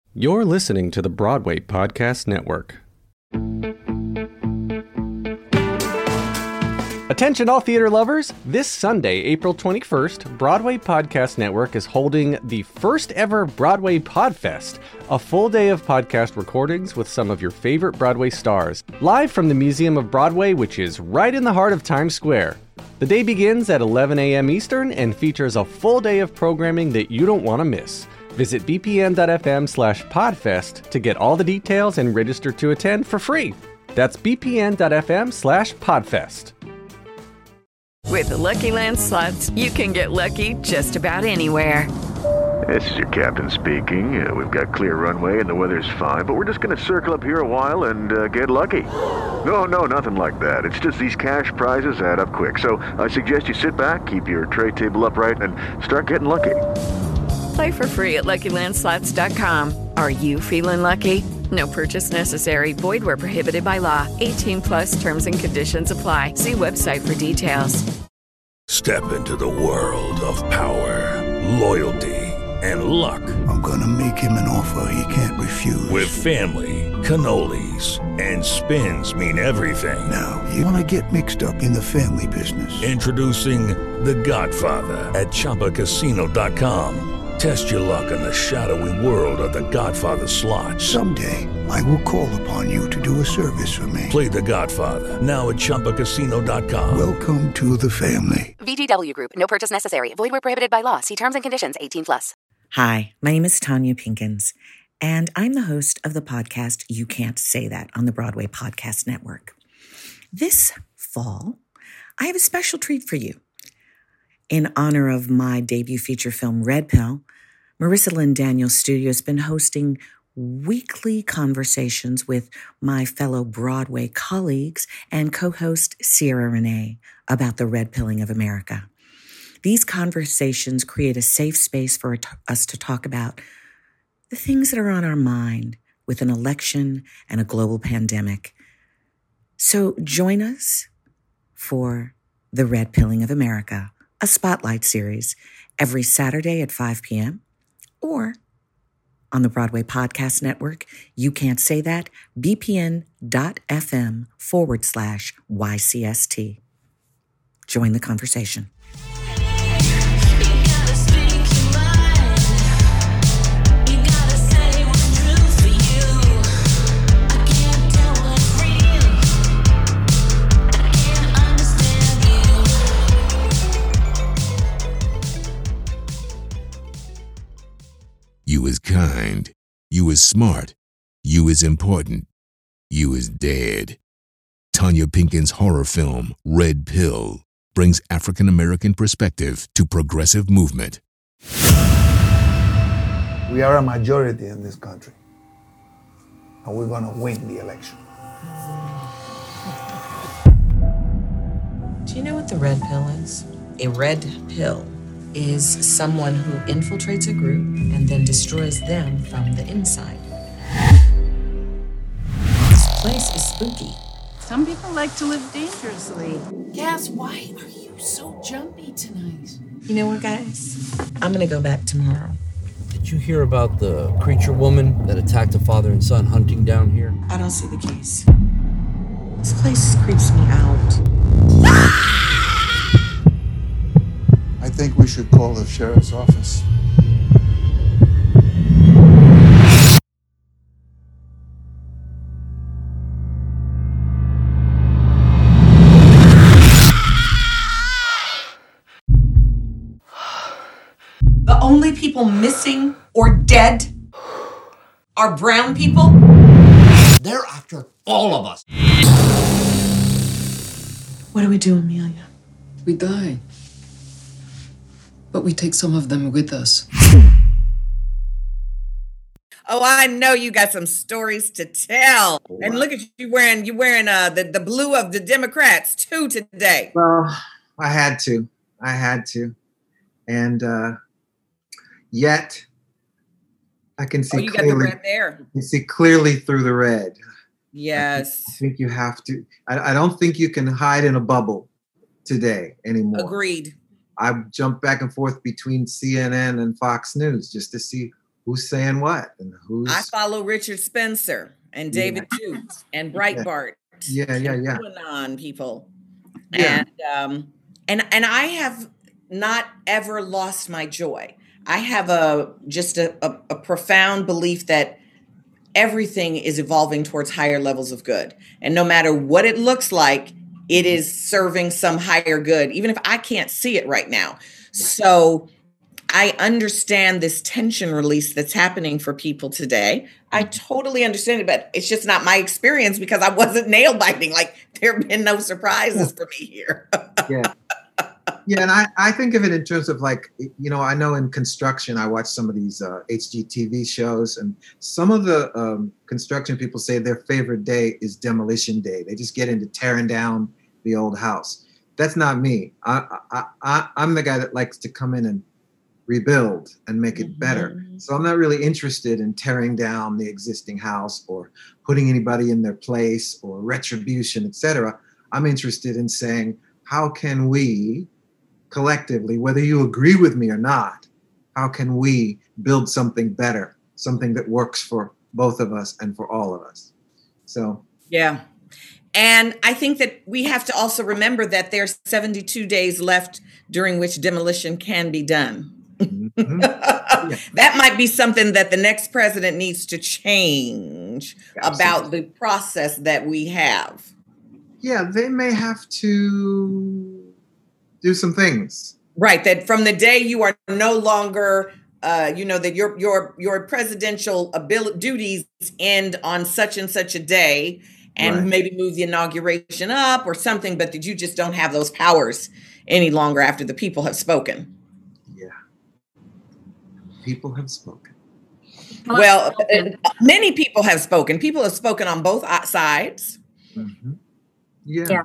You're listening to the Broadway Podcast Network. Attention all theater lovers! This Sunday, April 21st, Broadway Podcast Network is holding the first ever Broadway Podfest, a full day of podcast recordings with some of your favorite Broadway stars, live from the Museum of Broadway, which is right in the heart of Times Square. The day begins at 11 a.m. Eastern and features a full day of programming that you don't want to miss. Visit bpn.fm/podfest to get all the details and register to attend for free. That's bpn.fm/podfest. With the Lucky Land Slots, you can get lucky just about anywhere. This is your captain speaking. We've got clear runway and the weather's fine, but we're just going to circle up here a while and get lucky. No, nothing like that. It's just these cash prizes add up quick. So I suggest you sit back, keep your tray table upright, and start getting lucky. Play for free at LuckyLandSlots.com. Are you feeling lucky? No purchase necessary. Void where prohibited by law. 18+ terms and conditions apply. See website for details. Step into the world of power, loyalty, and luck. I'm gonna make him an offer he can't refuse. With family, cannolis, and spins mean everything. Now, you wanna get mixed up in the family business. Introducing The Godfather at ChumbaCasino.com. Test your luck in the shadowy world of The Godfather slot. Someday, I will call upon you to do a service for me. Play The Godfather, now at ChumbaCasino.com. Welcome to the family. VGW Group. No purchase necessary. Void where prohibited by law. See terms and conditions. 18+. Hi, my name is Tanya Pinkins, and I'm the host of the podcast You Can't Say That on the Broadway Podcast Network. This fall, I have a special treat for you. In honor of my debut feature film, Red Pill, Marissa Lynn Daniels Studio has been hosting weekly conversations with my fellow Broadway colleagues and co-host Sierra Renee about the red pilling of America. These conversations create a safe space for us to talk about the things that are on our mind with an election and a global pandemic. So join us for The Red Pilling of America, a spotlight series every Saturday at 5 p.m. or on the Broadway Podcast Network. You Can't Say That, bpn.fm/YCST. Join the conversation. You is kind. You is smart. You is important. You is dead. Tanya Pinkins' horror film, Red Pill, brings African-American perspective to progressive movement. We are a majority in this country, and we're gonna win the election. Do you know what the red pill is? A red pill is someone who infiltrates a group and then destroys them from the inside. This place is spooky. Some people like to live dangerously. Cass, why are you so jumpy tonight? You know what, guys? I'm gonna go back tomorrow. Did you hear about the creature woman that attacked a father and son hunting down here? I don't see the case. This place creeps me out. I think we should call the sheriff's office. The only people missing or dead are brown people? They're after all of us. What do we do, Amelia? We die. But we take some of them with us. Oh, I know you got some stories to tell. Wow. And look at you wearing the blue of the Democrats too today. Well, I had to. And yet I can see you clearly. Got the red there. You see clearly through the red. Yes. I think you have to. I don't think you can hide in a bubble today anymore. Agreed. I jump back and forth between CNN and Fox News just to see who's saying what and who's. I follow Richard Spencer and David Duke and Breitbart. Yeah. QAnon people. Yeah. And I have not ever lost my joy. I have a profound belief that everything is evolving towards higher levels of good. And no matter what it looks like, it is serving some higher good, even if I can't see it right now. So I understand this tension release that's happening for people today. I totally understand it, but it's just not my experience because I wasn't nail biting. Like, there have been no surprises for me here. Yeah, and I think of it in terms of like, I know in construction, I watch some of these HGTV shows, and some of the construction people say their favorite day is demolition day. They just get into tearing down the old house. That's not me. I'm the guy that likes to come in and rebuild and make it better. So I'm not really interested in tearing down the existing house or putting anybody in their place or retribution, etc. I'm interested in saying, how can we collectively, whether you agree with me or not, how can we build something better, something that works for both of us and for all of us? So, yeah. And I think that we have to also remember that there's 72 days left during which demolition can be done. That might be something that the next president needs to change about the process that we have. Yeah, they may have to do some things. Right, that from the day you are no longer, that your presidential duties end on such and such a day, and maybe move the inauguration up or something, but that you just don't have those powers any longer after the people have spoken. Yeah, people have spoken. Well, many people have spoken. People have spoken on both sides. Mm-hmm. Yeah.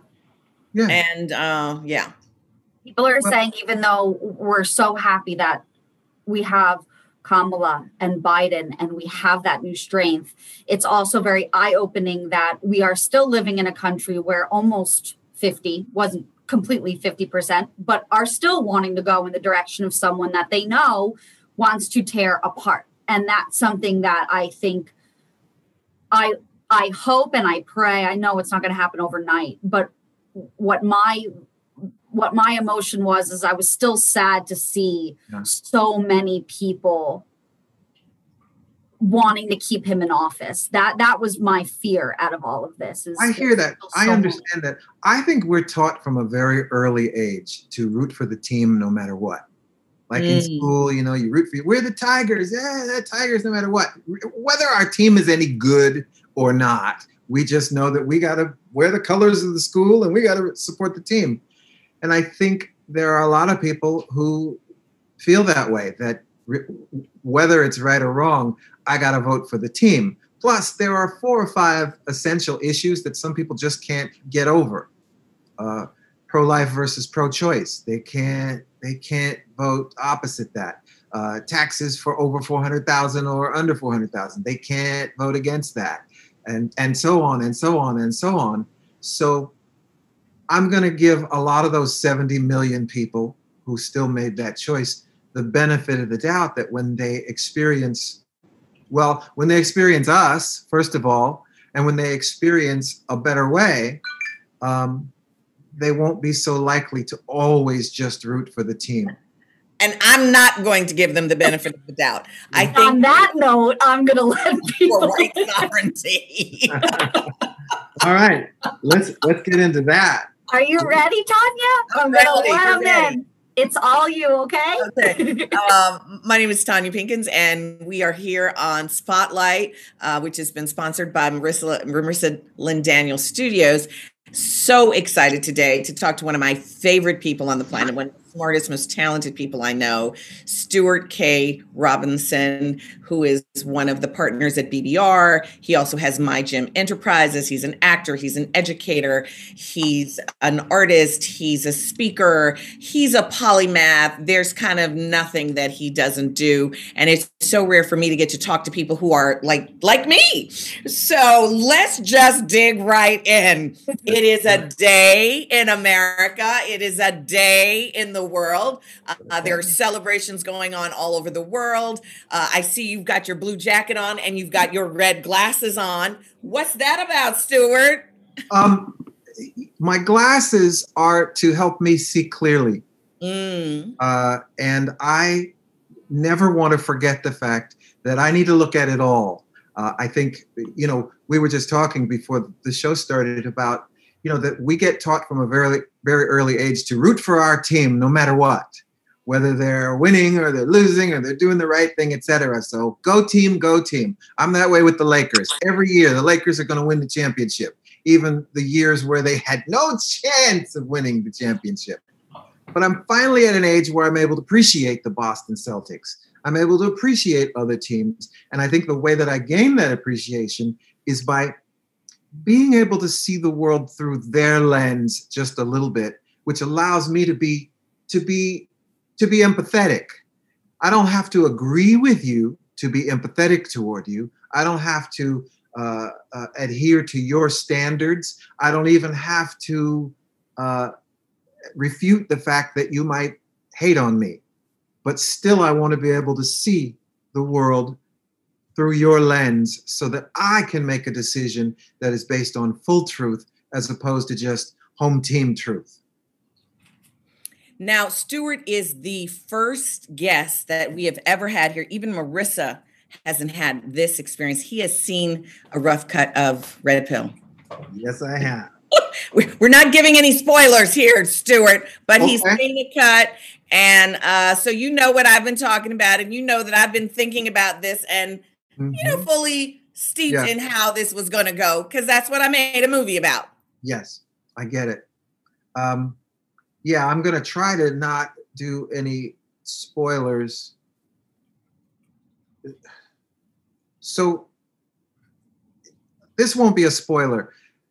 And people are saying, even though we're so happy that we have Kamala and Biden and we have that new strength, it's also very eye-opening that we are still living in a country where almost 50, wasn't completely 50%, but are still wanting to go in the direction of someone that they know wants to tear apart. And that's something that I think I hope and I pray. I know it's not going to happen overnight, but what my emotion was is I was still sad to see so many people wanting to keep him in office. That was my fear out of all of this. I hear that. I understand that. I think we're taught from a very early age to root for the team no matter what. Like in school, you root for, we're the Tigers. Yeah, the Tigers no matter what. Whether our team is any good or not, we just know that we got to wear the colors of the school and we got to support the team. And I think there are a lot of people who feel that way, that whether it's right or wrong, I got to vote for the team. Plus, there are 4 or 5 essential issues that some people just can't get over. Pro-life versus pro-choice. They can't vote opposite that. Taxes for over 400,000 or under 400,000. They can't vote against that. And so on and so on and so on. So I'm going to give a lot of those 70 million people who still made that choice the benefit of the doubt that when they experience us, first of all, and when they experience a better way, they won't be so likely to always just root for the team. And I'm not going to give them the benefit of the doubt. I think on that note, I'm going to let people for white sovereignty. All right, let's get into that. Are you ready, Tanya? I'm going to let them in. It's all you, okay? My name is Tanya Pinkins, and we are here on Spotlight, which has been sponsored by Marissa Lynn Daniel Studios. So excited today to talk to one of my favorite people on the planet, one of the smartest, most talented people I know, Stuart K. Robinson, who is one of the partners at BBR. He also has My Gym Enterprises. He's an actor. He's an educator. He's an artist. He's a speaker. He's a polymath. There's kind of nothing that he doesn't do. And it's so rare for me to get to talk to people who are like me. So let's just dig right in. It is a day in America. It is a day in the world. There are celebrations going on all over the world. I see you've got your blue jacket on and you've got your red glasses on. What's that about, Stuart? My glasses are to help me see clearly. And I never want to forget the fact that I need to look at it all. I think, we were just talking before the show started about, that we get taught from a very, very early age to root for our team no matter what, whether they're winning or they're losing or they're doing the right thing, etc. So go team, go team. I'm that way with the Lakers. Every year, the Lakers are going to win the championship, even the years where they had no chance of winning the championship. But I'm finally at an age where I'm able to appreciate the Boston Celtics. I'm able to appreciate other teams. And I think the way that I gain that appreciation is by being able to see the world through their lens just a little bit, which allows me to be empathetic. I don't have to agree with you to be empathetic toward you. I don't have to adhere to your standards. I don't even have to refute the fact that you might hate on me. But still, I want to be able to see the world through your lens so that I can make a decision that is based on full truth as opposed to just home team truth. Now, Stuart is the first guest that we have ever had here. Even Marissa hasn't had this experience. He has seen a rough cut of Red Pill. Yes, I have. We're not giving any spoilers here, Stuart, but he's seen a cut. And so you know what I've been talking about, and you know that I've been thinking about this and, fully steeped in how this was going to go, because that's what I made a movie about. Yes, I get it. I'm going to try to not do any spoilers. So this won't be a spoiler.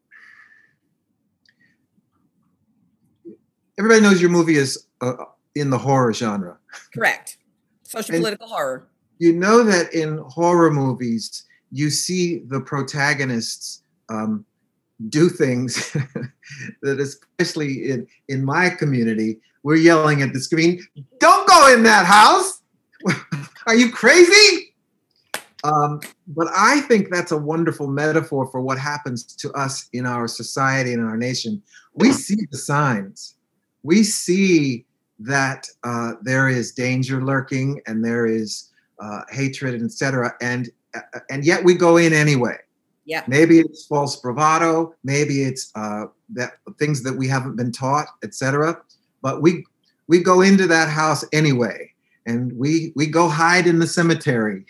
Everybody knows your movie is in the horror genre. Correct. Social political horror. You know that in horror movies, you see the protagonists do things that, especially in my community, we're yelling at the screen, "Don't go in that house! Are you crazy?" But I think that's a wonderful metaphor for what happens to us in our society and in our nation. We see the signs. We see that there is danger lurking and there is hatred, etc. And yet we go in anyway. Yeah. Maybe it's false bravado. Maybe it's that things that we haven't been taught, etc. But we go into that house anyway, and we go hide in the cemetery,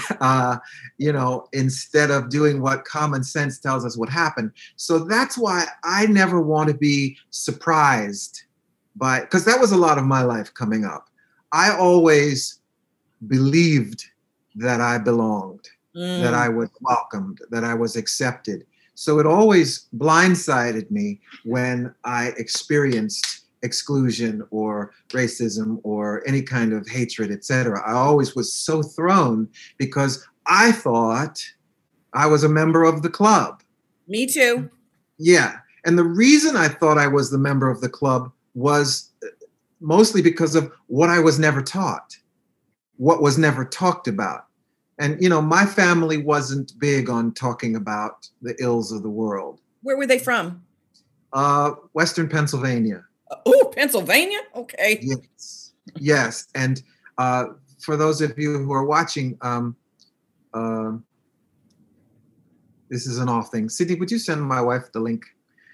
instead of doing what common sense tells us would happen. So that's why I never want to be surprised by, because that was a lot of my life coming up. I always believed that I belonged, that I was welcomed, that I was accepted. So it always blindsided me when I experienced exclusion or racism or any kind of hatred, etc. I always was so thrown because I thought I was a member of the club. Me too. Yeah. And the reason I thought I was the member of the club was mostly because of what I was never taught, what was never talked about. And, my family wasn't big on talking about the ills of the world. Where were they from? Western Pennsylvania. Oh, Pennsylvania? Okay. Yes. And for those of you who are watching, this is an off thing. Sydney, would you send my wife the link?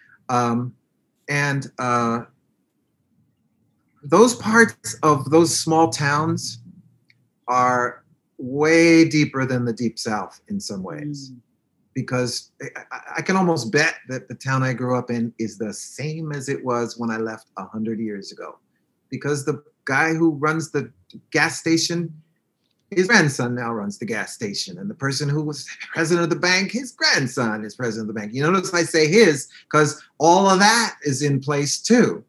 Those parts of those small towns are way deeper than the Deep South in some ways, because I can almost bet that the town I grew up in is the same as it was when I left 100 years ago, because the guy who runs the gas station, his grandson now runs the gas station, and the person who was president of the bank, his grandson is president of the bank. You notice I say his because all of that is in place too.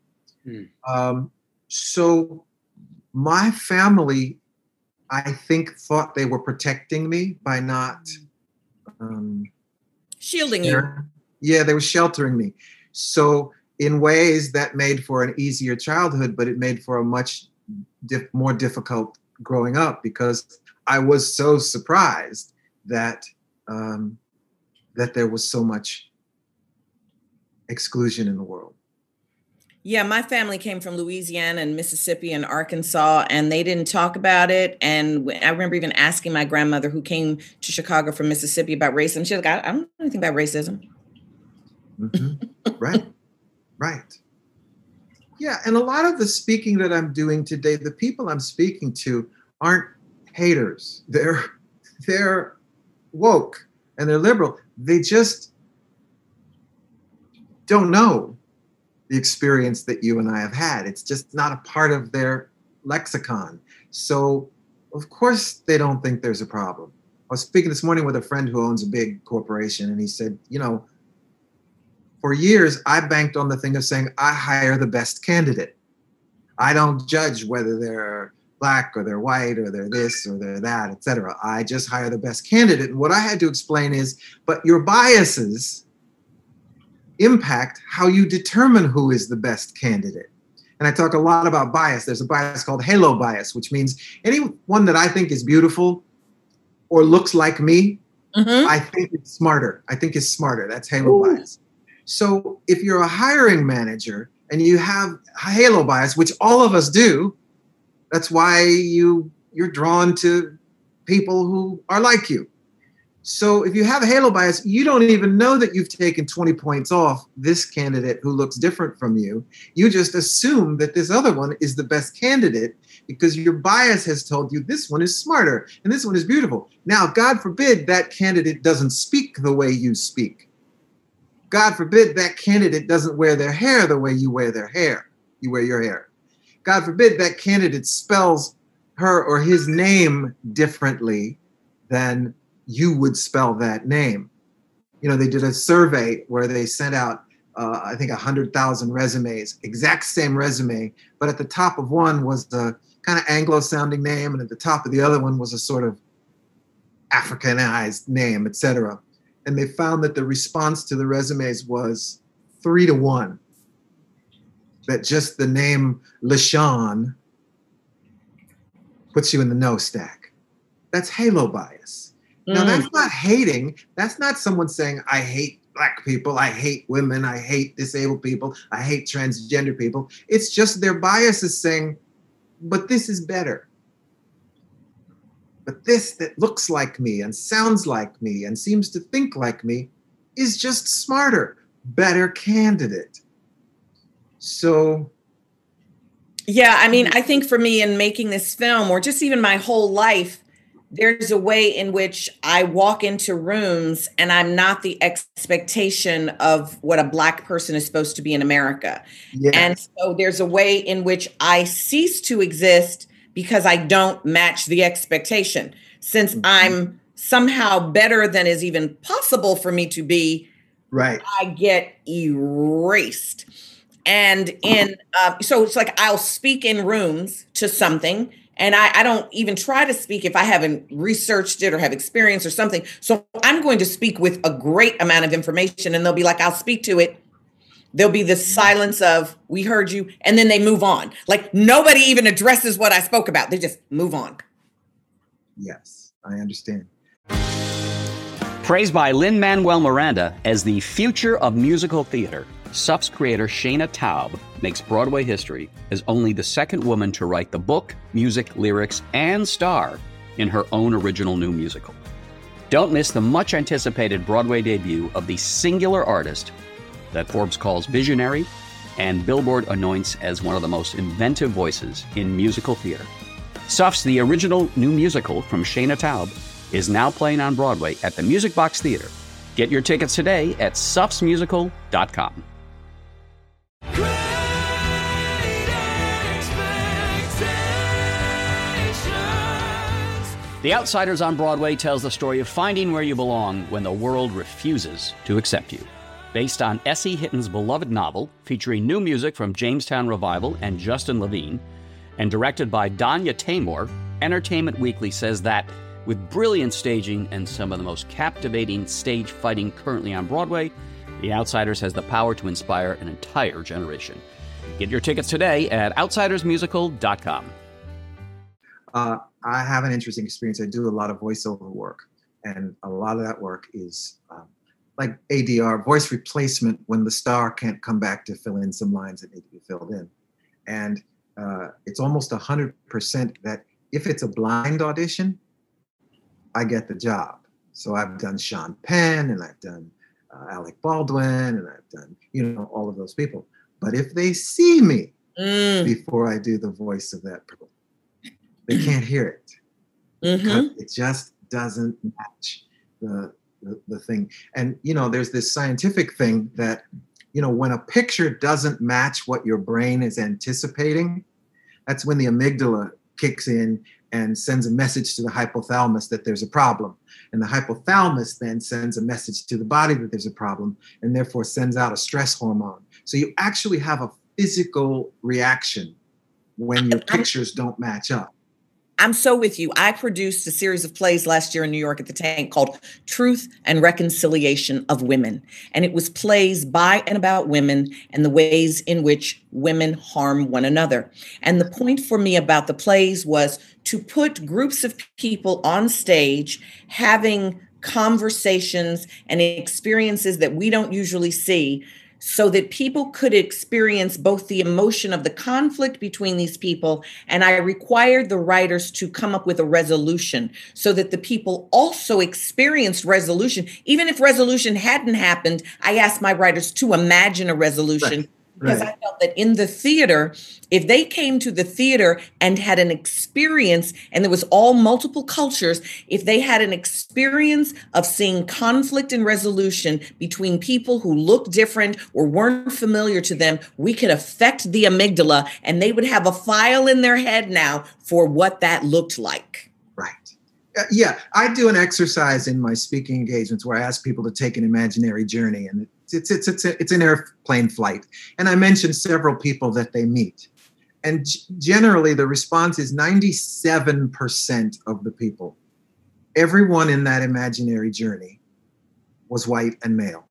So my family, I think, thought they were protecting me by not shielding you. Yeah, they were sheltering me. So in ways that made for an easier childhood, but it made for a much more difficult growing up, because I was so surprised that that there was so much exclusion in the world. Yeah, my family came from Louisiana and Mississippi and Arkansas, and they didn't talk about it. And I remember even asking my grandmother, who came to Chicago from Mississippi, about racism. She was like, I don't know anything about racism. Mm-hmm. Right. Yeah, and a lot of the speaking that I'm doing today, the people I'm speaking to aren't haters. They're woke and they're liberal. They just don't know the experience that you and I have had. It's just not a part of their lexicon. So, of course, they don't think there's a problem. I was speaking this morning with a friend who owns a big corporation, and he said, for years, I banked on the thing of saying, I hire the best candidate. I don't judge whether they're Black or they're white or they're this or they're that, et cetera. I just hire the best candidate. And what I had to explain is, but your biases impact how you determine who is the best candidate. And I talk a lot about bias. There's a bias called halo bias, which means anyone that I think is beautiful or looks like me, I think is smarter. That's halo bias. So if you're a hiring manager and you have halo bias, which all of us do, that's why you're drawn to people who are like you. So if you have a halo bias, you don't even know that you've taken 20 points off this candidate who looks different from you. You just assume that this other one is the best candidate because your bias has told you this one is smarter and this one is beautiful. Now, God forbid that candidate doesn't speak the way you speak. God forbid that candidate doesn't wear their hair the way you wear their hair. You wear your hair. God forbid that candidate spells her or his name differently than you would spell that name. They did a survey where they sent out, I think 100,000 resumes, exact same resume, but at the top of one was the kind of Anglo-sounding name, and at the top of the other one was a sort of Africanized name, etc. And they found that the response to the resumes was 3-1. That just the name LaShawn puts you in the no stack. That's halo bias. Now, that's not hating. That's not someone saying, I hate Black people, I hate women, I hate disabled people, I hate transgender people. It's just their bias is saying, but this is better. But this that looks like me and sounds like me and seems to think like me is just smarter, better candidate. So. Yeah, I think for me in making this film, or just even my whole life, there's a way in which I walk into rooms and I'm not the expectation of what a Black person is supposed to be in America. Yes. And so there's a way in which I cease to exist because I don't match the expectation. Since I'm somehow better than is even possible for me to be, right? I get erased. And so it's like I'll speak in rooms to something, and I don't even try to speak if I haven't researched it or have experience or something. So I'm going to speak with a great amount of information, and they'll be like, I'll speak to it. There'll be the silence of, we heard you, and then they move on. Like nobody even addresses what I spoke about. They just move on. Yes, I understand. Praised by Lin-Manuel Miranda as the future of musical theater, SUF's creator Shana Taub makes Broadway history as only the second woman to write the book, music, lyrics, and star in her own original new musical. Don't miss the much-anticipated Broadway debut of the singular artist that Forbes calls visionary and Billboard anoints as one of the most inventive voices in musical theater. SUF's The Original New Musical from Shana Taub is now playing on Broadway at the Music Box Theater. Get your tickets today at sufsmusical.com. The Outsiders on Broadway tells the story of finding where you belong when the world refuses to accept you. Based on S.E. Hitton's beloved novel, featuring new music from Jamestown Revival and Justin Levine, and directed by Danya Taymor, Entertainment Weekly says that, with brilliant staging and some of the most captivating stage fighting currently on Broadway, The Outsiders has the power to inspire an entire generation. Get your tickets today at outsidersmusical.com. I have an interesting experience. I do a lot of voiceover work, and a lot of that work is like ADR, voice replacement, when the star can't come back to fill in some lines that need to be filled in. And it's almost 100% that if it's a blind audition, I get the job. So I've done Sean Penn, and I've done Alec Baldwin, and I've done, all of those people. But if they see me before I do the voice of that person, they can't hear it. Because it just doesn't match the thing. And, there's this scientific thing that, when a picture doesn't match what your brain is anticipating, that's when the amygdala kicks in and sends a message to the hypothalamus that there's a problem. And the hypothalamus then sends a message to the body that there's a problem, and therefore sends out a stress hormone. So you actually have a physical reaction when your pictures don't match up. I'm so with you. I produced a series of plays last year in New York at the Tank called Truth and Reconciliation of Women. And it was plays by and about women and the ways in which women harm one another. And the point for me about the plays was to put groups of people on stage having conversations and experiences that we don't usually see, so that people could experience both the emotion of the conflict between these people, and I required the writers to come up with a resolution so that the people also experienced resolution. Even if resolution hadn't happened, I asked my writers to imagine a resolution. Right. Because I felt that in the theater, if they came to the theater and had an experience, and there was all multiple cultures, if they had an experience of seeing conflict and resolution between people who looked different or weren't familiar to them, we could affect the amygdala, and they would have a file in their head now for what that looked like. Right. Yeah, I do an exercise in my speaking engagements where I ask people to take an imaginary journey, and it's an airplane flight. And I mention several people that they meet. And generally the response is 97% of the people, everyone in that imaginary journey was white and male.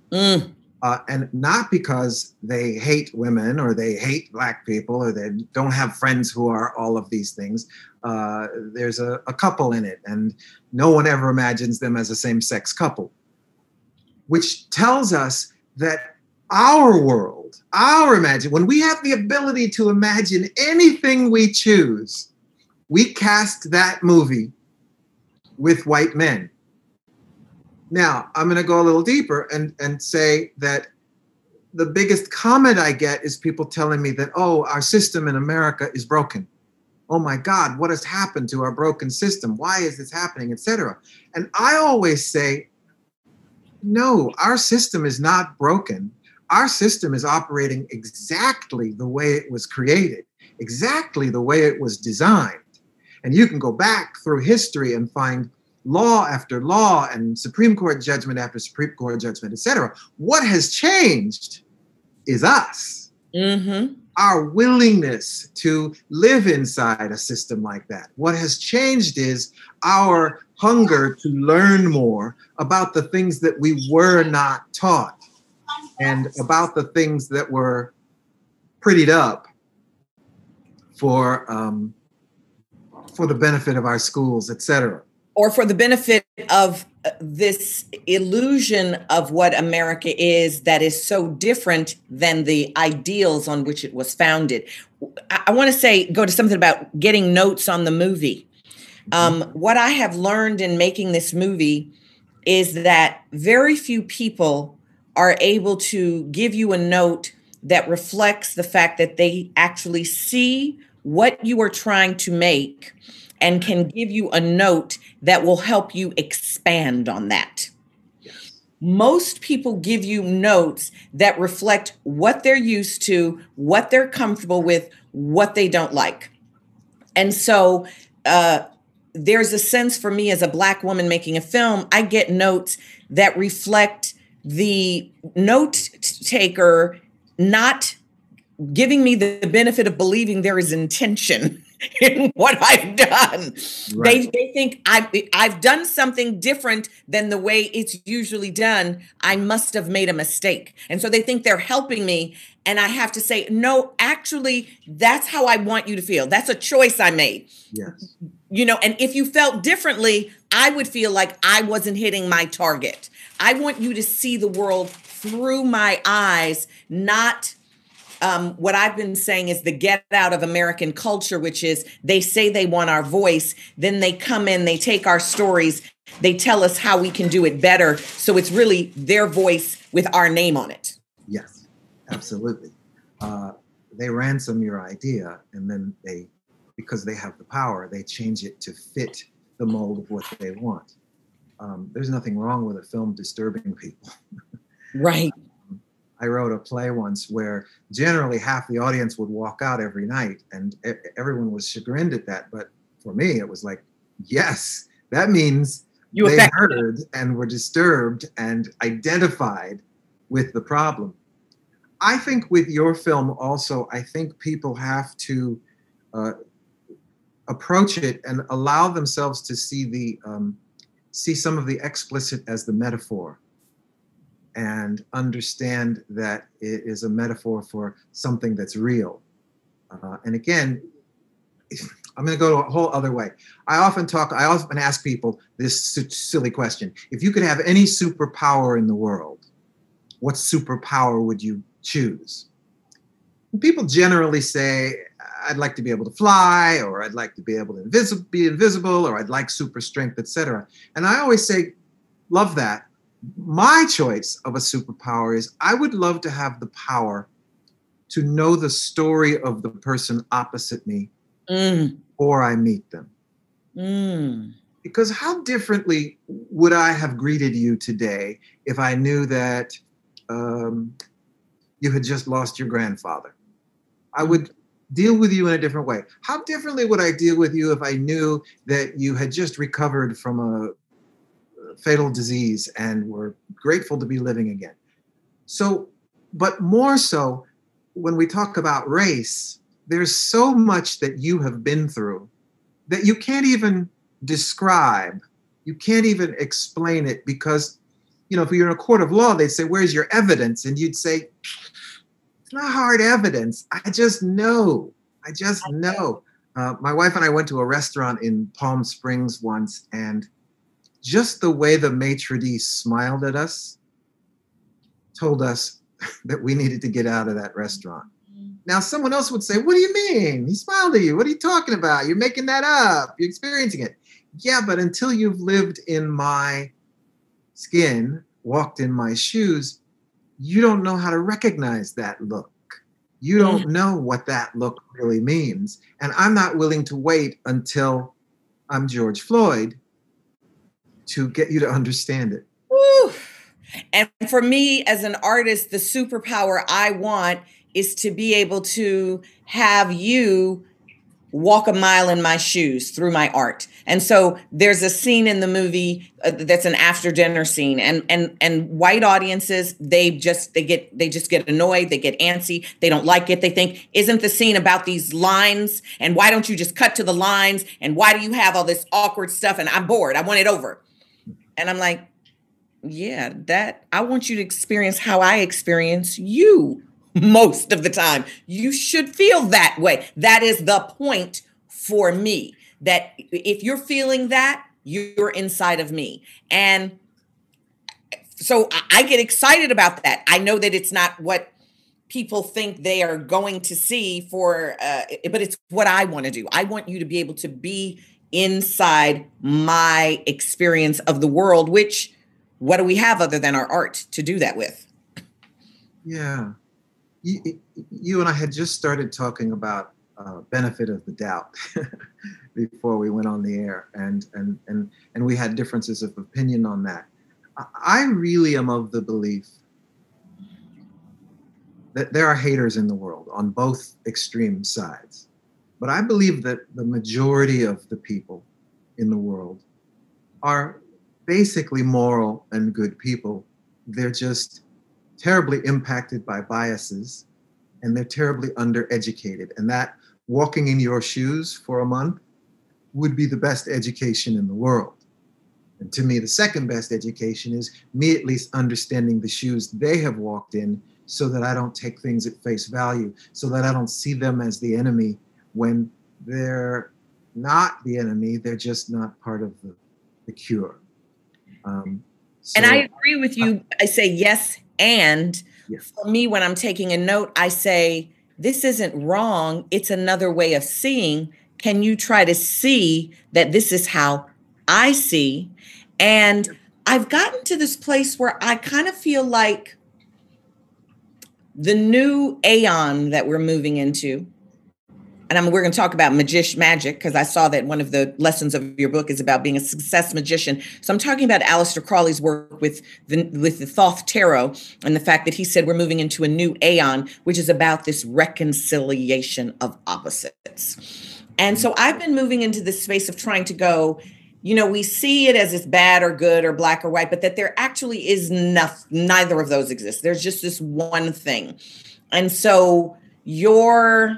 And not because they hate women or they hate Black people or they don't have friends who are all of these things. There's a couple in it, and no one ever imagines them as a same-sex couple, which tells us that our world, when we have the ability to imagine anything we choose, we cast that movie with white men. Now, I'm going to go a little deeper and say that the biggest comment I get is people telling me that, our system in America is broken. Oh my God, what has happened to our broken system? Why is this happening, etc.? And I always say, no, our system is not broken. Our system is operating exactly the way it was created, exactly the way it was designed. And you can go back through history and find law after law and Supreme Court judgment after Supreme Court judgment, etc. What has changed is us. Our willingness to live inside a system like that. What has changed is our hunger to learn more about the things that we were not taught and about the things that were prettied up for the benefit of our schools, etc. Or for the benefit of this illusion of what America is that is so different than the ideals on which it was founded. I want to go to something about getting notes on the movie. What I have learned in making this movie is that very few people are able to give you a note that reflects the fact that they actually see what you are trying to make and can give you a note that will help you expand on that. Yes. Most people give you notes that reflect what they're used to, what they're comfortable with, what they don't like. And so there's a sense for me as a Black woman making a film, I get notes that reflect the note taker not giving me the benefit of believing there is intention in what I've done. Right. They think I've done something different than the way it's usually done. I must have made a mistake. And so they think they're helping me. And I have to say, no, actually, that's how I want you to feel. That's a choice I made. Yes. You know, and if you felt differently, I would feel like I wasn't hitting my target. I want you to see the world through my eyes, not what I've been saying is the get out of American culture, which is they say they want our voice, then they come in, they take our stories, they tell us how we can do it better. So it's really their voice with our name on it. Yes, absolutely. They ransom your idea, and then because they have the power, they change it to fit the mold of what they want. There's nothing wrong with a film disturbing people. Right. I wrote a play once where generally half the audience would walk out every night, and everyone was chagrined at that. But for me, it was like, yes, that means they heard and were disturbed and identified with the problem. I think with your film also, I think people have to approach it and allow themselves to see see some of the explicit as the metaphor, and understand that it is a metaphor for something that's real. And again, I'm going to go to a whole other way. I often ask people this silly question. If you could have any superpower in the world, what superpower would you choose? And people generally say, I'd like to be able to fly, or I'd like to be able to be invisible, or I'd like super strength, etc. And I always say, love that. My choice of a superpower is I would love to have the power to know the story of the person opposite me before I meet them. Because how differently would I have greeted you today if I knew that you had just lost your grandfather? I would deal with you in a different way. How differently would I deal with you if I knew that you had just recovered from a fatal disease and were grateful to be living again? So, but more so, when we talk about race, there's so much that you have been through that you can't even describe. You can't even explain it, because, you know, if you're in a court of law, they'd say, where's your evidence? And you'd say, it's not hard evidence. I just know. My wife and I went to a restaurant in Palm Springs once, and just the way the maitre d' smiled at us told us that we needed to get out of that restaurant. Now, someone else would say, what do you mean? He smiled at you. What are you talking about? You're making that up. You're experiencing it. Yeah, but until you've lived in my skin, walked in my shoes, you don't know how to recognize that look. You don't know what that look really means. And I'm not willing to wait until I'm George Floyd to get you to understand it. Woo. And for me as an artist, the superpower I want is to be able to have you walk a mile in my shoes through my art. And so there's a scene in the movie that's an after dinner scene, and white audiences, they just get annoyed, they get antsy, they don't like it. They think, isn't the scene about these lines? And why don't you just cut to the lines? And why do you have all this awkward stuff? And I'm bored. I want it over. And I'm like, yeah, I want you to experience how I experience you most of the time. You should feel that way. That is the point for me, that if you're feeling that, you're inside of me. And so I get excited about that. I know that it's not what people think they are going to see but it's what I want to do. I want you to be able to be inside my experience of the world, which, what do we have other than our art to do that with? Yeah. You and I had just started talking about benefit of the doubt before we went on the air, and we had differences of opinion on that. I really am of the belief that there are haters in the world on both extreme sides. But I believe that the majority of the people in the world are basically moral and good people. They're just terribly impacted by biases, and they're terribly undereducated. And that walking in your shoes for a month would be the best education in the world. And to me, the second best education is me at least understanding the shoes they have walked in, so that I don't take things at face value, so that I don't see them as the enemy when they're not the enemy, they're just not part of the cure. And I agree with you. I say yes. And for me, when I'm taking a note, I say, this isn't wrong. It's another way of seeing. Can you try to see that this is how I see? And I've gotten to this place where I kind of feel like the new aeon that we're moving into, and we're going to talk about magic, because I saw that one of the lessons of your book is about being a success magician. So I'm talking about Aleister Crowley's work with the Thoth Tarot, and the fact that he said we're moving into a new aeon, which is about this reconciliation of opposites. And so I've been moving into this space of trying to go, we see it as it's bad or good or black or white, but that there actually is neither of those exist. There's just this one thing. And so your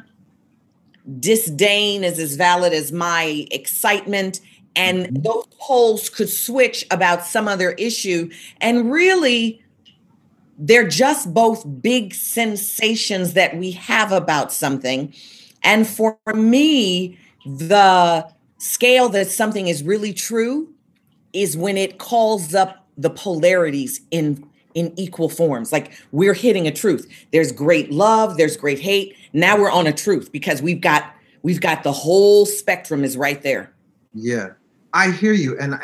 disdain is as valid as my excitement, and those poles could switch about some other issue. And really, they're just both big sensations that we have about something. And for me, the scale that something is really true is when it calls up the polarities in equal forms. Like, we're hitting a truth. There's great love, there's great hate. Now we're on a truth, because we've got the whole spectrum is right there. Yeah, I hear you. And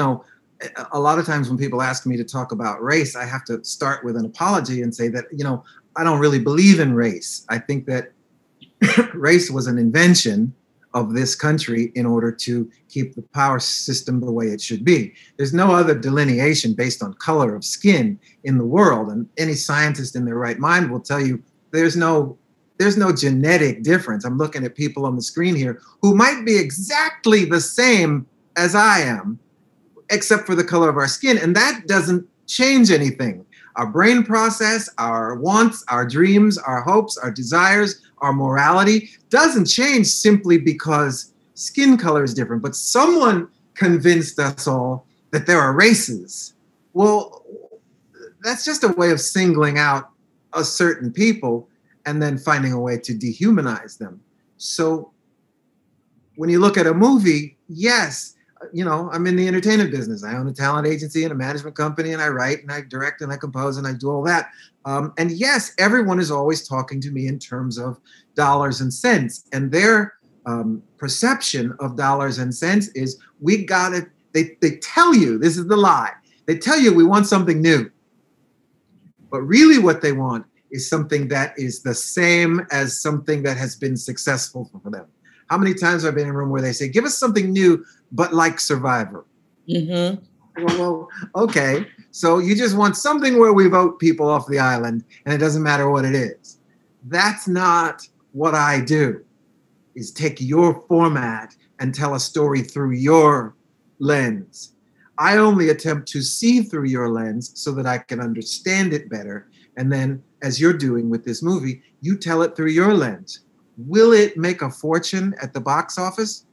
a lot of times when people ask me to talk about race, I have to start with an apology and say that, I don't really believe in race. I think that race was an invention of this country in order to keep the power system the way it should be. There's no other delineation based on color of skin in the world. And any scientist in their right mind will tell you there's no genetic difference. I'm looking at people on the screen here who might be exactly the same as I am, except for the color of our skin. And that doesn't change anything. Our brain process, our wants, our dreams, our hopes, our desires, our morality doesn't change simply because skin color is different. But someone convinced us all that there are races. Well, that's just a way of singling out a certain people and then finding a way to dehumanize them. So when you look at a movie, yes, I'm in the entertainment business. I own a talent agency and a management company, and I write and I direct and I compose and I do all that. And yes, everyone is always talking to me in terms of dollars and cents. And their perception of dollars and cents is they tell you, this is the lie. They tell you we want something new. But really what they want is something that is the same as something that has been successful for them. How many times have I been in a room where they say, give us something new, but like Survivor? Mm-hmm. Well, okay. So you just want something where we vote people off the island and it doesn't matter what it is. That's not what I do, is take your format and tell a story through your lens. I only attempt to see through your lens so that I can understand it better. And then, as you're doing with this movie, you tell it through your lens. Will it make a fortune at the box office?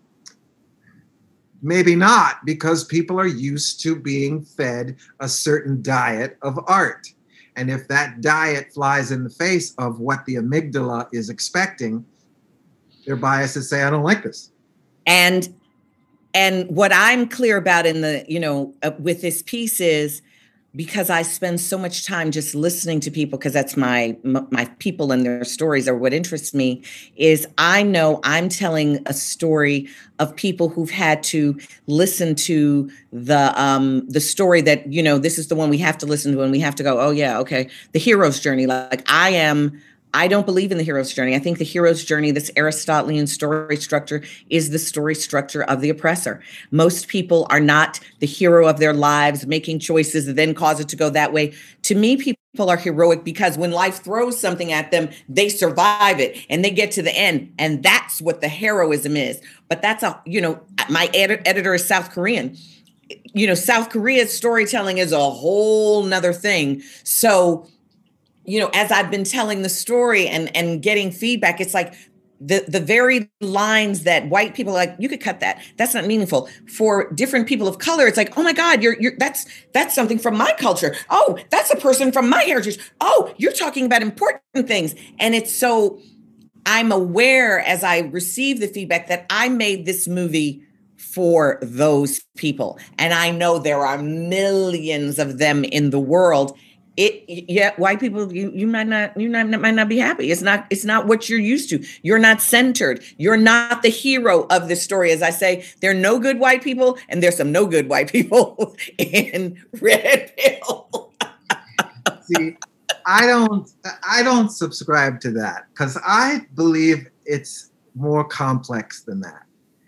Maybe not, because people are used to being fed a certain diet of art. And if that diet flies in the face of what the amygdala is expecting, their biases say, I don't like this. And what I'm clear about in the, with this piece is, because I spend so much time just listening to people, because that's my people and their stories are what interests me, is I know I'm telling a story of people who've had to listen to the story that, this is the one we have to listen to, and we have to go, oh yeah, okay, the hero's journey. Like I don't believe in the hero's journey. I think the hero's journey, this Aristotelian story structure, is the story structure of the oppressor. Most people are not the hero of their lives, making choices that then cause it to go that way. To me, people are heroic because when life throws something at them, they survive it and they get to the end. And that's what the heroism is. But that's my editor is South Korean. South Korea's storytelling is a whole nother thing. So as I've been telling the story and getting feedback, it's like the very lines that white people are like, you could cut that. That's not meaningful. For different people of color, it's like, oh my God, that's something from my culture. Oh, that's a person from my heritage. Oh, you're talking about important things. And it's so, I'm aware as I receive the feedback that I made this movie for those people. And I know there are millions of them in the world. White people, you might not be happy. It's not what you're used to. You're not centered. You're not the hero of the story. As I say, there are no good white people, and there's some no good white people in Red Pill. See, I don't subscribe to that, because I believe it's more complex than that.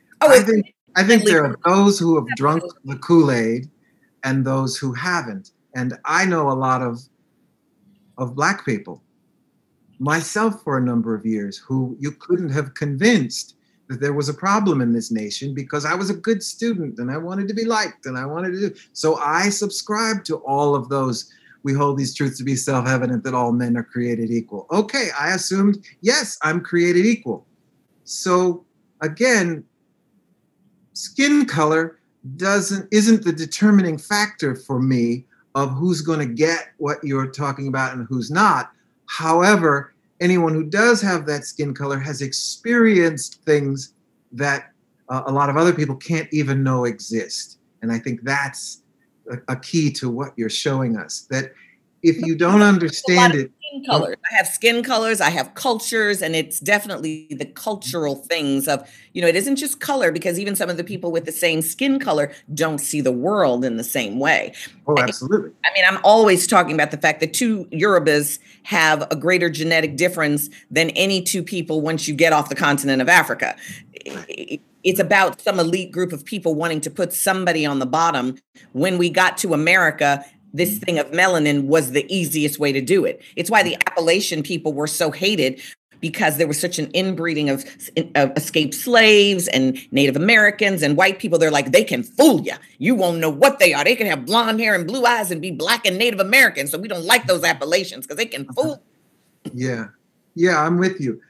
I think there are those who have drunk the Kool-Aid and those who haven't. And I know a lot of Black people, myself for a number of years, who you couldn't have convinced that there was a problem in this nation, because I was a good student and I wanted to be liked and I wanted to do. So I subscribe to all of those. We hold these truths to be self-evident, that all men are created equal. Okay, I assumed, yes, I'm created equal. So again, skin color isn't the determining factor for me of who's going to get what you're talking about and who's not. However, anyone who does have that skin color has experienced things that a lot of other people can't even know exist. And I think that's a key to what you're showing us, that if you don't understand it. Skin colors. I have skin colors, I have cultures, and it's definitely the cultural things of, it isn't just color, because even some of the people with the same skin color don't see the world in the same way. Oh, absolutely. I mean, I'm always talking about the fact that two Yorubas have a greater genetic difference than any two people once you get off the continent of Africa. It's about some elite group of people wanting to put somebody on the bottom. When we got to America, this thing of melanin was the easiest way to do it. It's why the Appalachian people were so hated, because there was such an inbreeding of escaped slaves and Native Americans and white people. They're like, they can fool you. You won't know what they are. They can have blonde hair and blue eyes and be Black and Native American. So we don't like those Appalachians because they can fool. Yeah, I'm with you.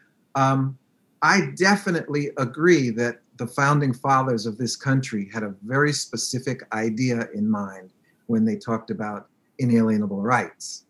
I definitely agree that the founding fathers of this country had a very specific idea in mind when they talked about inalienable rights.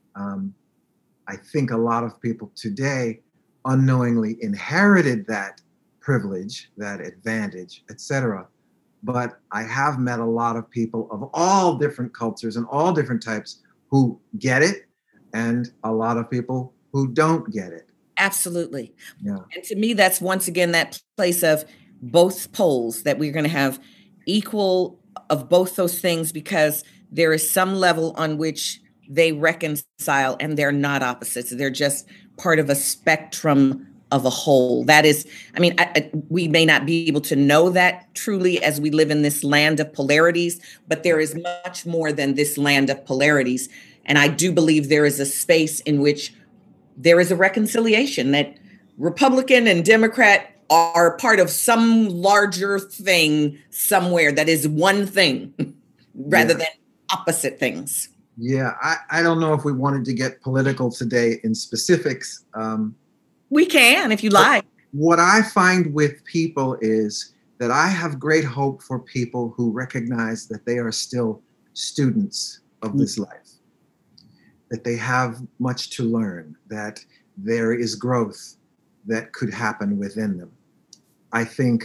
I think a lot of people today unknowingly inherited that privilege, that advantage, etc. But I have met a lot of people of all different cultures and all different types who get it, and a lot of people who don't get it. Absolutely. Yeah. And to me, that's once again that place of both poles, that we're going to have equal of both those things, because there is some level on which they reconcile and they're not opposites. They're just part of a spectrum of a whole. That is, I mean, we may not be able to know that truly as we live in this land of polarities, but there is much more than this land of polarities. And I do believe there is a space in which there is a reconciliation, that Republican and Democrat are part of some larger thing somewhere that is one thing rather than opposite things. Yeah, I don't know if we wanted to get political today in specifics. We can, if you like. What I find with people is that I have great hope for people who recognize that they are still students of this life, that they have much to learn, that there is growth that could happen within them. I think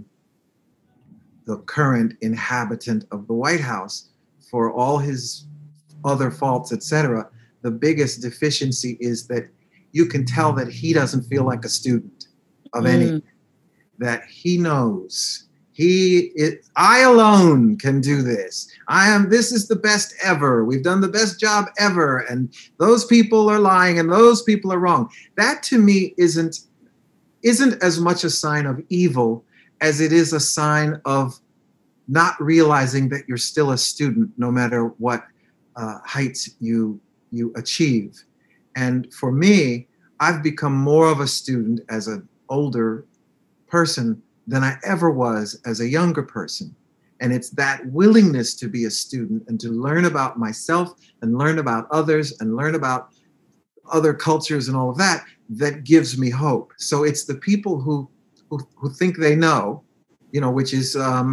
the current inhabitant of the White House, for all his other faults, etc., the biggest deficiency is that you can tell that he doesn't feel like a student of anything, that he knows I alone can do this. This is the best ever. We've done the best job ever. And those people are lying and those people are wrong. That to me isn't as much a sign of evil as it is a sign of not realizing that you're still a student, no matter what heights you achieve. And for me, I've become more of a student as an older person than I ever was as a younger person. And it's that willingness to be a student and to learn about myself and learn about others and learn about other cultures and all of that gives me hope. So it's the people who think they know, which is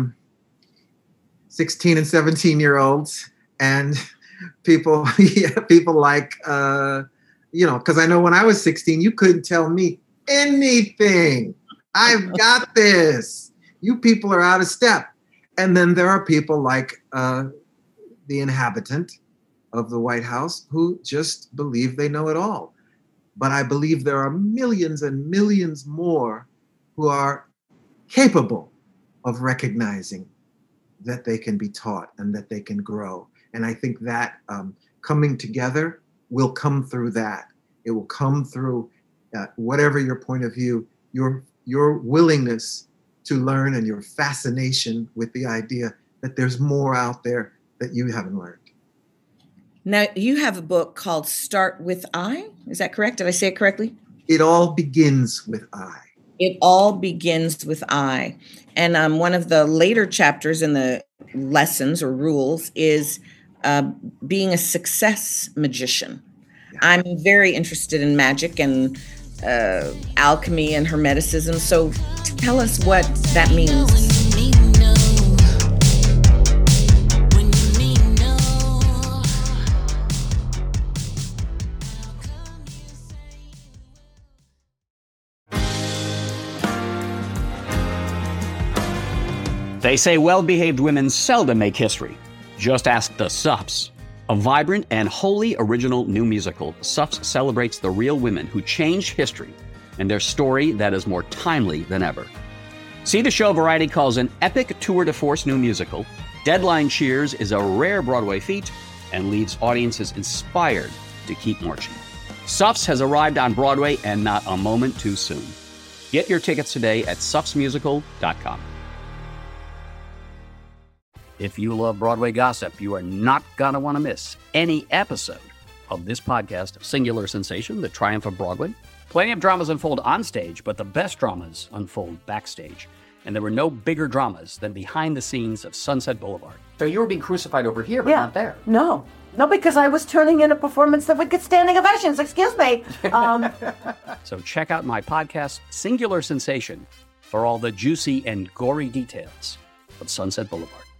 16 and 17-year-olds and people like, because I know when I was 16, you couldn't tell me anything. I've got this. You people are out of step. And then there are people like the inhabitant of the White House who just believe they know it all. But I believe there are millions and millions more who are capable of recognizing that they can be taught and that they can grow. And I think that coming together will come through that. It will come through whatever your point of view, your willingness to learn and your fascination with the idea that there's more out there that you haven't learned. Now, you have a book called Start With I. Is that correct? Did I say it correctly? It all begins with I. It all begins with I. And one of the later chapters in the lessons or rules is being a success magician. Yeah. I'm very interested in magic and alchemy and hermeticism. So tell us what that means. They say well-behaved women seldom make history. Just ask the Suffs. A vibrant and wholly original new musical, Suffs celebrates the real women who changed history and their story that is more timely than ever. See the show Variety calls an epic tour de force new musical. Deadline cheers is a rare Broadway feat and leaves audiences inspired to keep marching. Suffs has arrived on Broadway and not a moment too soon. Get your tickets today at suffsmusical.com. If you love Broadway gossip, you are not going to want to miss any episode of this podcast, Singular Sensation, The Triumph of Broadway. Plenty of dramas unfold on stage, but the best dramas unfold backstage. And there were no bigger dramas than behind the scenes of Sunset Boulevard. So you were being crucified over here, but not there. No, because I was turning in a performance that would get standing ovations. Excuse me. So check out my podcast, Singular Sensation, for all the juicy and gory details of Sunset Boulevard.